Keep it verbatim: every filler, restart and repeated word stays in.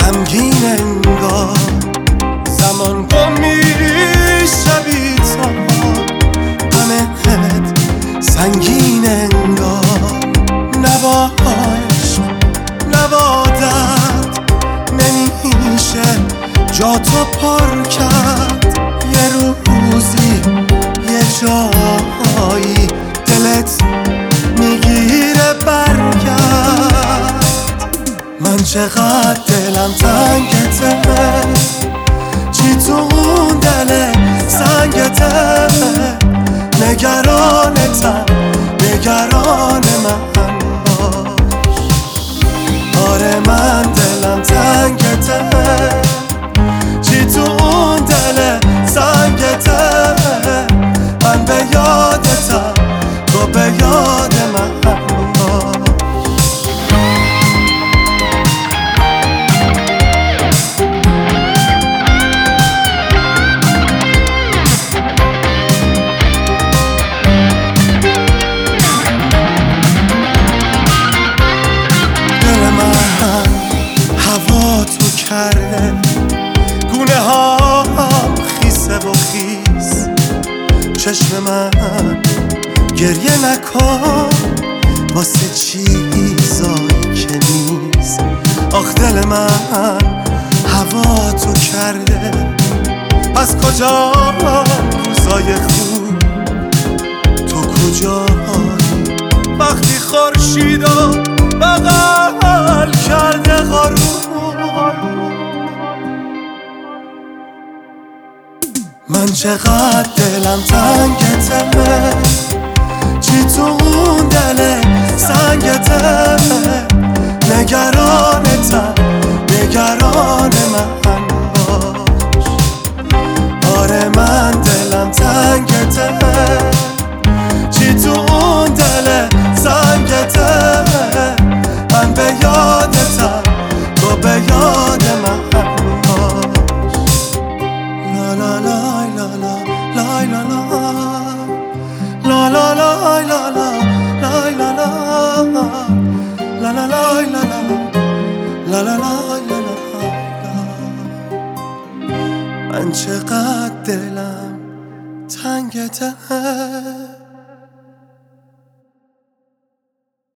غمگین انگار زمان گم میشه بی تو، غمت سنگین انگار نباش نبادت نمیشه جا تو پر کرد. یه روزی یه جایی دلت میگیره برگرد. من چقدر دلم تنگته، چی تو اون دل سنگته، نگرانتم نگران من باش. آره من دلم تنگته، چی تو اون دل سنگته، من به یادتم تو به یاد من باش. کرده گونه هام خیسه و خیس، چشم من گریه نکن واسه چیزایی که نیست. آخ دل من هوا تو کرده، از کجا روزای خوب تو کجایی؟ وقتی خورشیدو بغل کرده غروب، من چقدر دلم تنگته، چی تو اون دل سنگته، نگرانتم نگران من باش. آره من دلم تنگته، چی تو اون دل سنگته، من به یادتم تو به یاد من باش. لا لا لا لا لا لا لا لا لا لا لا لا لا لا لا لا. من چقدر دلم تنگته،